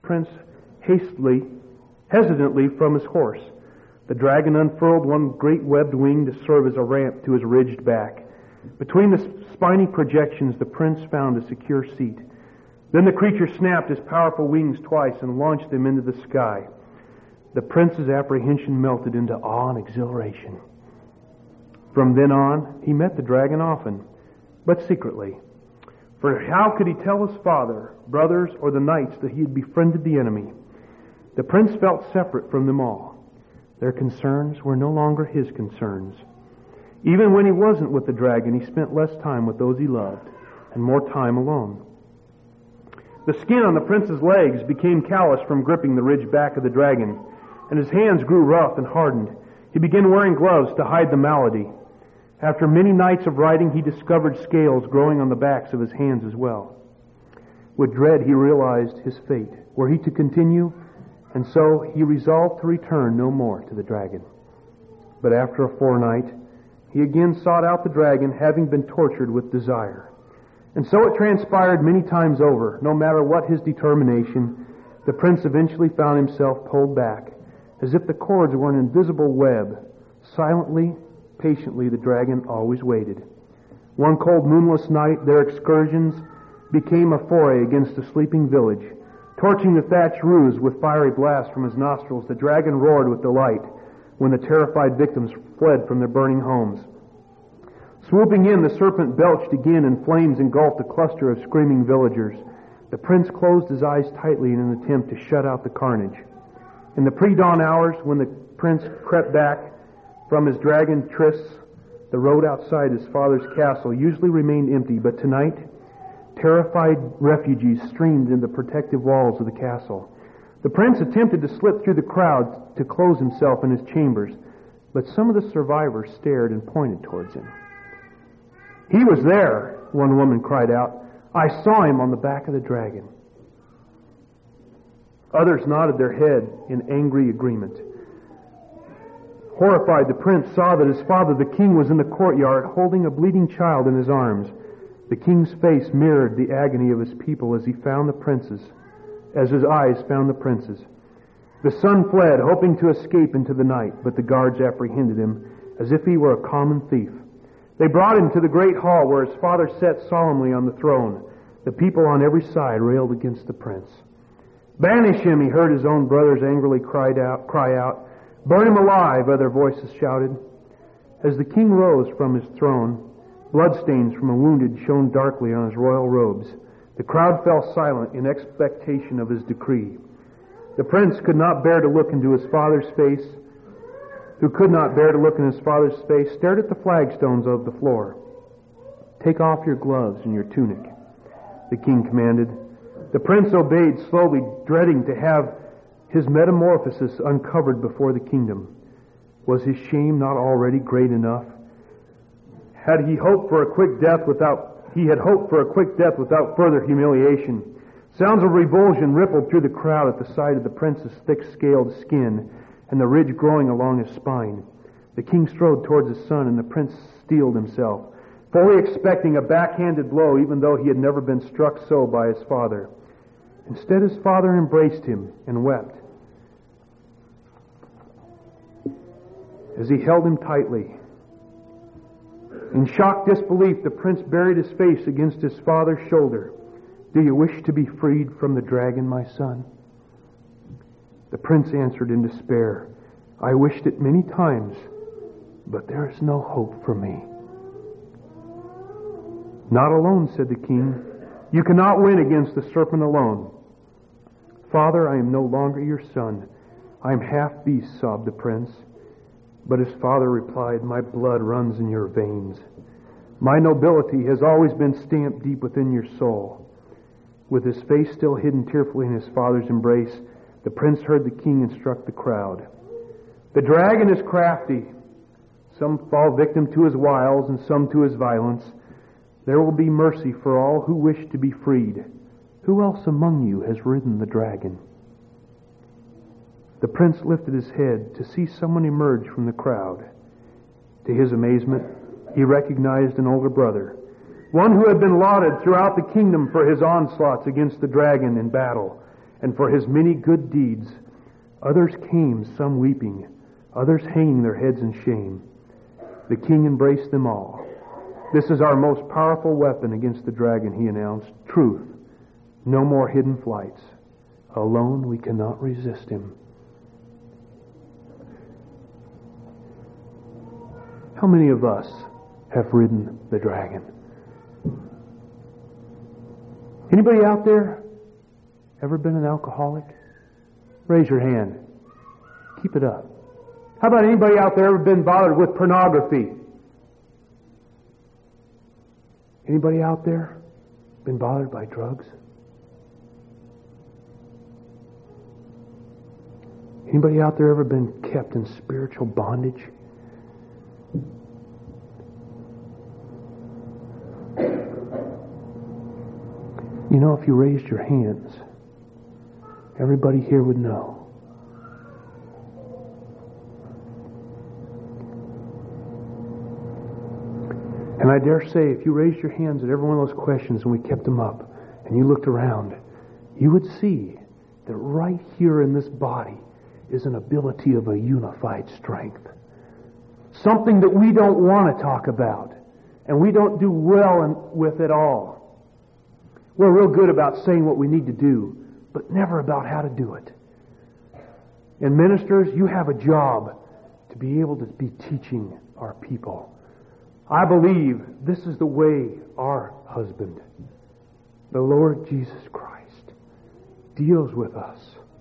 prince hesitantly from his horse. The dragon unfurled one great webbed wing to serve as a ramp to his ridged back. Between the spiny projections, the prince found a secure seat. Then the creature snapped his powerful wings twice and launched them into the sky. The prince's apprehension melted into awe and exhilaration. From then on, he met the dragon often, but secretly. For how could he tell his father, brothers, or the knights that he had befriended the enemy? The prince felt separate from them all. Their concerns were no longer his concerns. Even when he wasn't with the dragon, he spent less time with those he loved and more time alone. The skin on the prince's legs became callous from gripping the ridged back of the dragon, and his hands grew rough and hardened. He began wearing gloves to hide the malady. After many nights of riding, he discovered scales growing on the backs of his hands as well. With dread, he realized his fate. Were he to continue, and so he resolved to return no more to the dragon. But after a fortnight, he again sought out the dragon, having been tortured with desire. And so it transpired many times over. No matter what his determination, the prince eventually found himself pulled back, as if the cords were an invisible web. Silently, patiently, the dragon always waited. One cold moonless night, their excursions became a foray against a sleeping village. Torching the thatched roofs with fiery blasts from his nostrils, the dragon roared with delight when the terrified victims fled from their burning homes. Swooping in, the serpent belched again, and flames engulfed a cluster of screaming villagers. The prince closed his eyes tightly in an attempt to shut out the carnage. In the pre-dawn hours, when the prince crept back from his dragon trysts, the road outside his father's castle usually remained empty, but tonight, terrified refugees streamed into the protective walls of the castle. The prince attempted to slip through the crowd to close himself in his chambers, but some of the survivors stared and pointed towards him. "He was there," one woman cried out. "I saw him on the back of the dragon." Others nodded their head in angry agreement. Horrified, the prince saw that his father, the king, was in the courtyard holding a bleeding child in his arms. The king's face mirrored the agony of his people as his eyes found the prince's. The son fled, hoping to escape into the night, but the guards apprehended him as if he were a common thief. They brought him to the great hall where his father sat solemnly on the throne. The people on every side railed against the prince. "Banish him," he heard his own brothers angrily cry out. "Burn him alive," other voices shouted. As the king rose from his throne, bloodstains from a wounded shone darkly on his royal robes. The crowd fell silent in expectation of his decree. The prince could not bear to look into his father's face, stared at the flagstones of the floor. "Take off your gloves and your tunic," the king commanded. The prince obeyed slowly, dreading to have his metamorphosis uncovered before the kingdom. Was his shame not already great enough? He had hoped for a quick death without further humiliation. Sounds of revulsion rippled through the crowd at the sight of the prince's thick-scaled skin and the ridge growing along his spine. The king strode towards his son, and the prince steeled himself, fully expecting a backhanded blow, even though he had never been struck so by his father. Instead, his father embraced him and wept. As he held him tightly, in shocked disbelief, the prince buried his face against his father's shoulder. "Do you wish to be freed from the dragon, my son?" The prince answered in despair, "I wished it many times, but there is no hope for me." "Not alone," said the king. "You cannot win against the serpent alone." "Father, I am no longer your son. I am half beast," sobbed the prince. But his father replied, "My blood runs in your veins. My nobility has always been stamped deep within your soul." With his face still hidden tearfully in his father's embrace, the prince heard the king instruct the crowd. "The dragon is crafty. Some fall victim to his wiles and some to his violence. There will be mercy for all who wish to be freed. Who else among you has ridden the dragon?" The prince lifted his head to see someone emerge from the crowd. To his amazement, he recognized an older brother, one who had been lauded throughout the kingdom for his onslaughts against the dragon in battle, and for his many good deeds. Others came, some weeping, others hanging their heads in shame. The king embraced them all. This is our most powerful weapon against the dragon, he announced. Truth. No more hidden flights. Alone we cannot resist him. How many of us have ridden the dragon? Anybody out there ever been an alcoholic? Raise your hand. Keep it up. How about anybody out there ever been bothered with pornography? Anybody out there been bothered by drugs? Anybody out there ever been kept in spiritual bondage? You know, if you raised your hands, everybody here would know. And I dare say, if you raised your hands at every one of those questions and we kept them up, and you looked around, you would see that right here in this body is an ability of a unified strength. Something that we don't want to talk about, and we don't do well with at all. We're real good about saying what we need to do, but never about how to do it. And ministers, you have a job to be able to be teaching our people. I believe this is the way our husband, the Lord Jesus Christ, deals with us.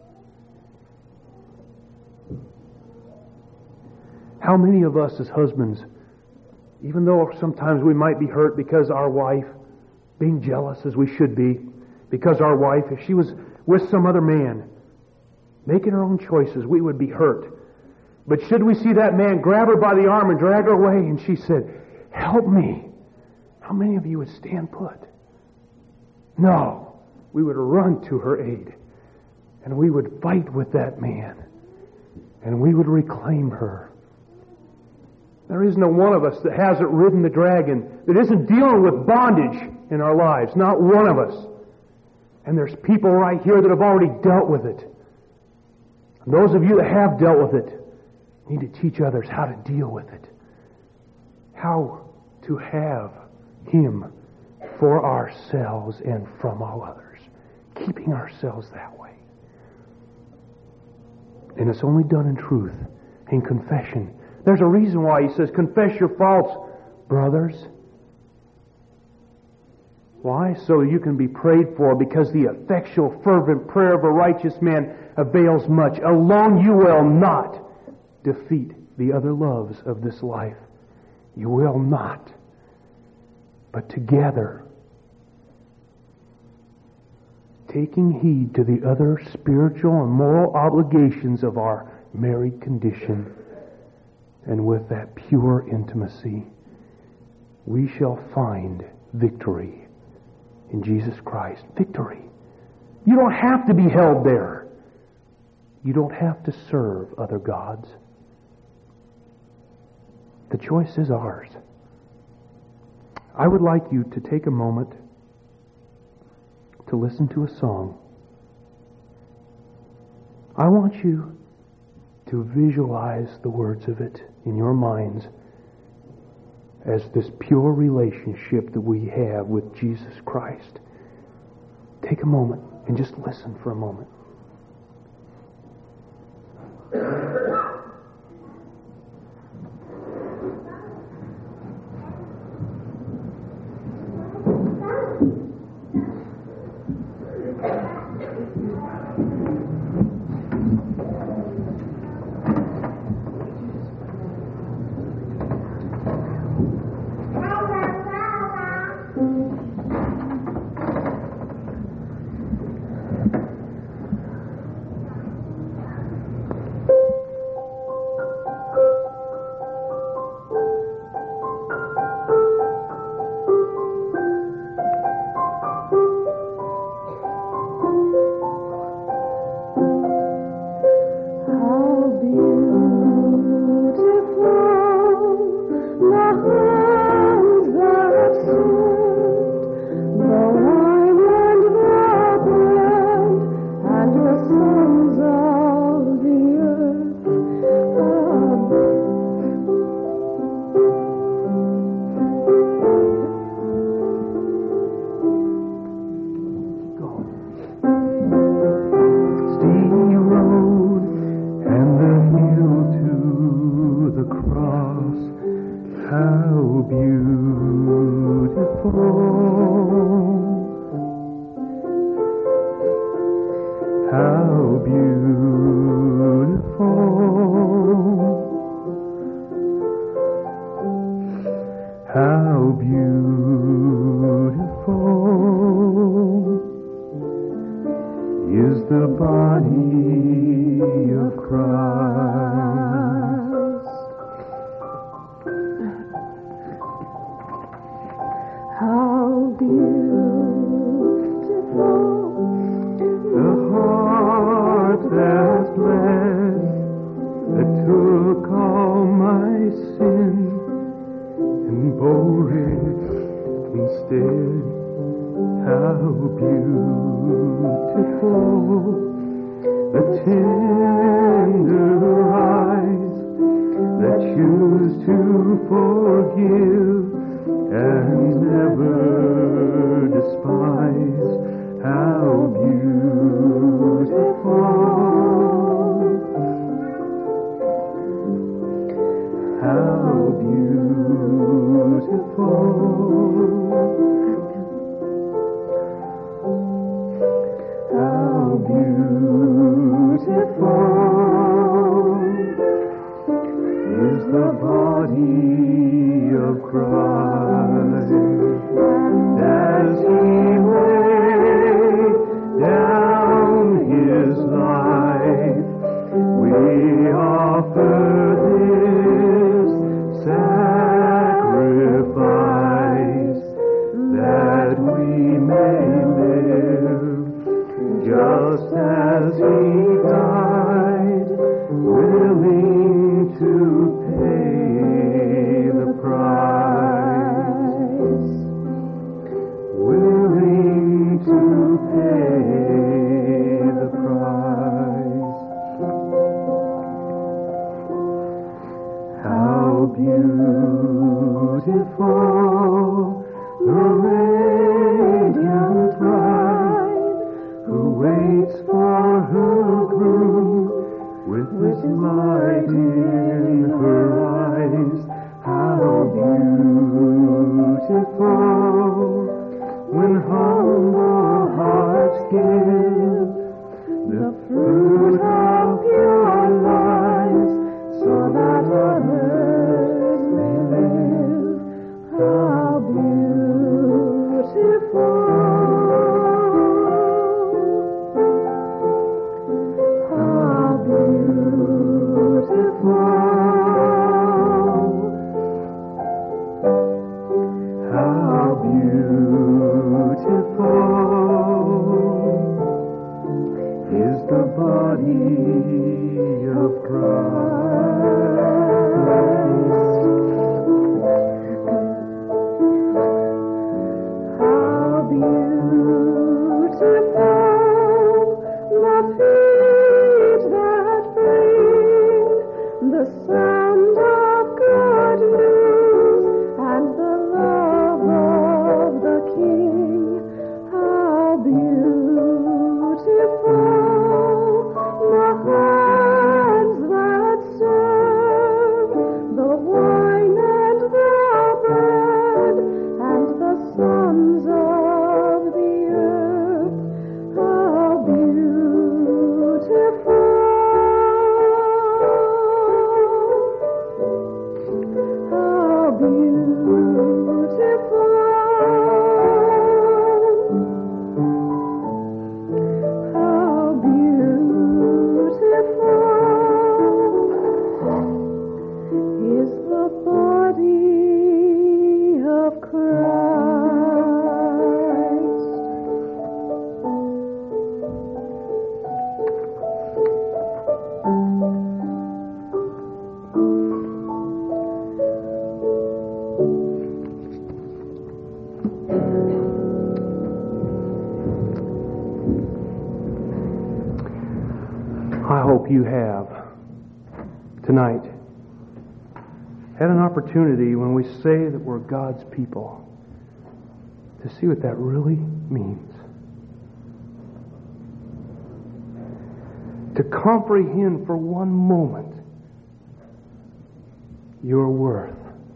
How many of us as husbands, even though sometimes we might be hurt because our wife, being jealous as we should be, because our wife, if she was with some other man, making her own choices, we would be hurt. But should we see that man grab her by the arm and drag her away, and she said, "Help me," how many of you would stand put? No. We would run to her aid, and we would fight with that man, and we would reclaim her. There is no one of us that hasn't ridden the dragon, that isn't dealing with bondage in our lives. Not one of us. And there's people right here that have already dealt with it. And those of you that have dealt with it need to teach others how to deal with it. How to have Him for ourselves and from all others. Keeping ourselves that way. And it's only done in truth, in confession. There's a reason why he says, confess your faults, brothers. Why? So you can be prayed for, because the effectual, fervent prayer of a righteous man avails much. Alone you will not defeat the other loves of this life. You will not. But together, taking heed to the other spiritual and moral obligations of our married condition, and with that pure intimacy, we shall find victory in Jesus Christ. Victory. You don't have to be held there. You don't have to serve other gods. The choice is ours. I would like you to take a moment to listen to a song. I want you to visualize the words of it in your minds as this pure relationship that we have with Jesus Christ. Take a moment and just listen for a moment. How beautiful, how beautiful is the body of Christ. How beautiful The heart that bled, that took all my sin and bore it instead. How beautiful the tender eyes that choose to forgive and never despise. How beautiful, how beautiful, how beautiful is the body of Christ. As He laid down His life, we offer this sacrifice, that we may live just as He died, willing to pay the price, willing to pay the price. How beautiful the radiant bride who waits for her groom with light in her eyes. How beautiful when humble hearts give the fruit of pure lives, so that others may live. How beautiful, how beautiful, how beautiful is the body of Christ. How beautiful the feet that bring the sound of good news and the love of the King. How beautiful the hands that serve the wine and the bread and the sons of the earth. How beautiful, how beautiful, how beautiful is the body of Christ. I hope you have tonight had an opportunity, when we say that we're God's people, to see what that really means. To comprehend for one moment your worth.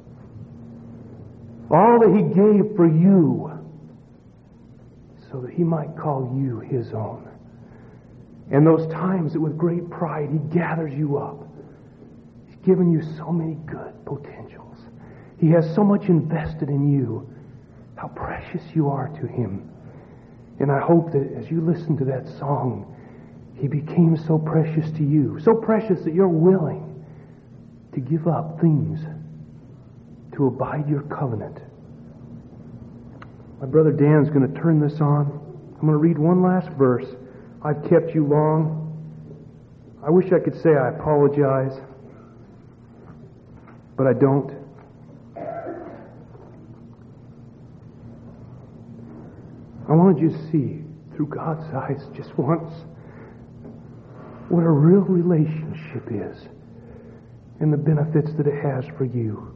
All that He gave for you, so that He might call you His own. And those times that with great pride He gathers you up. He's given you so many good potentials. He has so much invested in you. How precious you are to Him. And I hope that as you listen to that song, He became so precious to you. So precious that you're willing to give up things to abide your covenant. My brother Dan's going to turn this on. I'm going to read one last verse. I've kept you long. I wish I could say I apologize, but I don't. I wanted you to see through God's eyes just once what a real relationship is and the benefits that it has for you.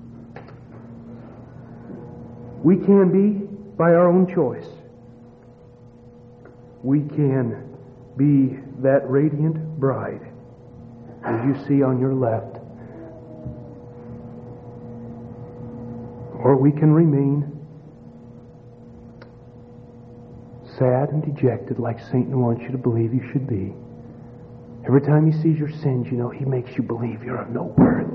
We can be by our own choice. We can be that radiant bride as you see on your left. Or we can remain sad and dejected like Satan wants you to believe you should be. Every time he sees your sins, you know, he makes you believe you're of no worth.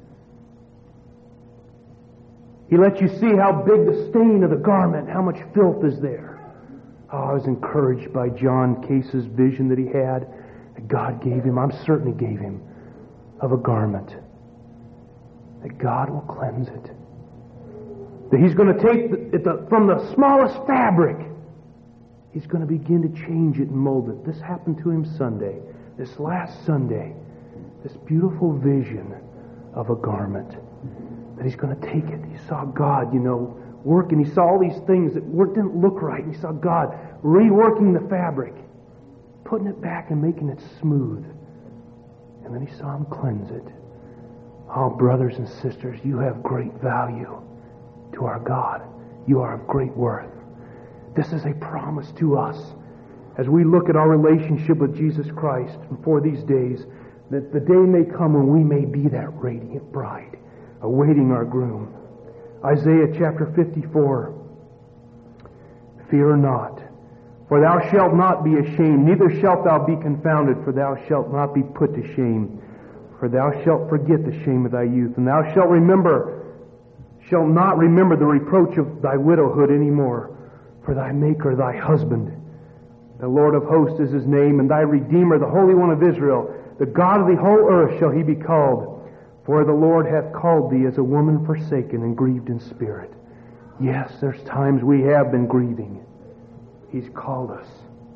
He lets you see how big the stain of the garment, how much filth is there. Oh, I was encouraged by John Case's vision that he had, that God gave him, I'm certain He gave him, of a garment. That God will cleanse it. That He's going to take from the smallest fabric, He's going to begin to change it and mold it. This happened to him Sunday. This last Sunday. This beautiful vision of a garment. That He's going to take it. He saw God, working. He saw all these things that didn't look right. And He saw God reworking the fabric. Putting it back and making it smooth. And then He saw Him cleanse it. Oh, brothers and sisters, you have great value to our God. You are of great worth. This is a promise to us as we look at our relationship with Jesus Christ and for these days, that the day may come when we may be that radiant bride, awaiting our groom. Isaiah chapter 54. Fear not, for thou shalt not be ashamed, neither shalt thou be confounded, for thou shalt not be put to shame. For thou shalt forget the shame of thy youth, and thou shalt not remember the reproach of thy widowhood any more. For thy Maker, thy husband, the Lord of hosts is His name, and thy Redeemer, the Holy One of Israel, the God of the whole earth shall He be called. For the Lord hath called thee as a woman forsaken and grieved in spirit. Yes, there's times we have been grieving. He's called us.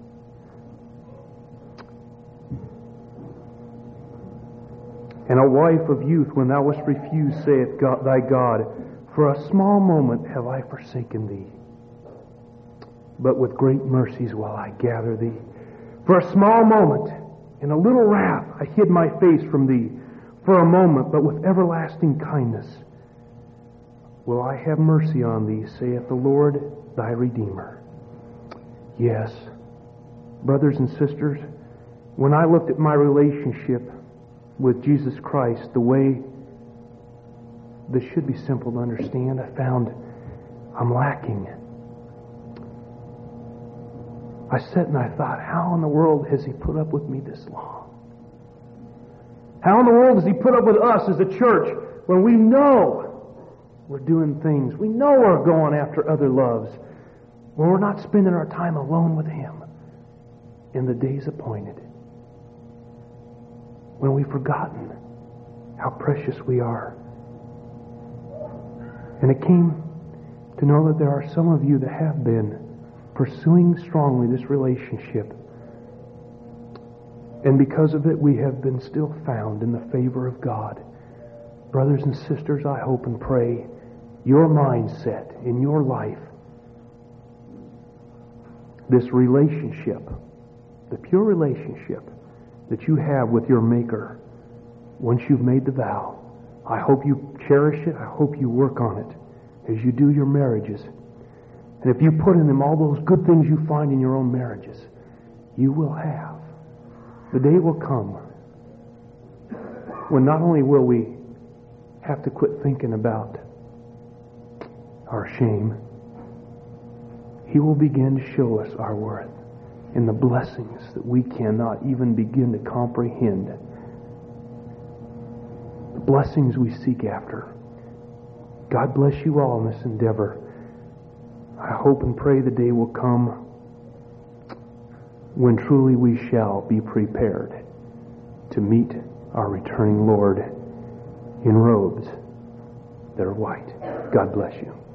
And a wife of youth, when thou wast refused, saith thy God, for a small moment have I forsaken thee. But with great mercies will I gather thee. For a small moment, in a little wrath, I hid my face from thee. For a moment, but with everlasting kindness will I have mercy on thee, saith the Lord thy Redeemer. Yes, brothers and sisters, when I looked at my relationship with Jesus Christ, the way this should be simple to understand, I found I'm lacking. I sat and I thought, how in the world has He put up with me this long? How in the world does He put up with us as a church when we know we're doing things, we know we're going after other loves, when we're not spending our time alone with Him in the days appointed, when we've forgotten how precious we are. And it came to know that there are some of you that have been pursuing strongly this relationship. And because of it, we have been still found in the favor of God. Brothers and sisters, I hope and pray your mindset in your life, this relationship, the pure relationship that you have with your Maker, once you've made the vow, I hope you cherish it. I hope you work on it as you do your marriages. And if you put in them all those good things you find in your own marriages, you will have. The day will come when not only will we have to quit thinking about our shame, He will begin to show us our worth and the blessings that we cannot even begin to comprehend. The blessings we seek after. God bless you all in this endeavor. I hope and pray the day will come when truly we shall be prepared to meet our returning Lord in robes that are white. God bless you.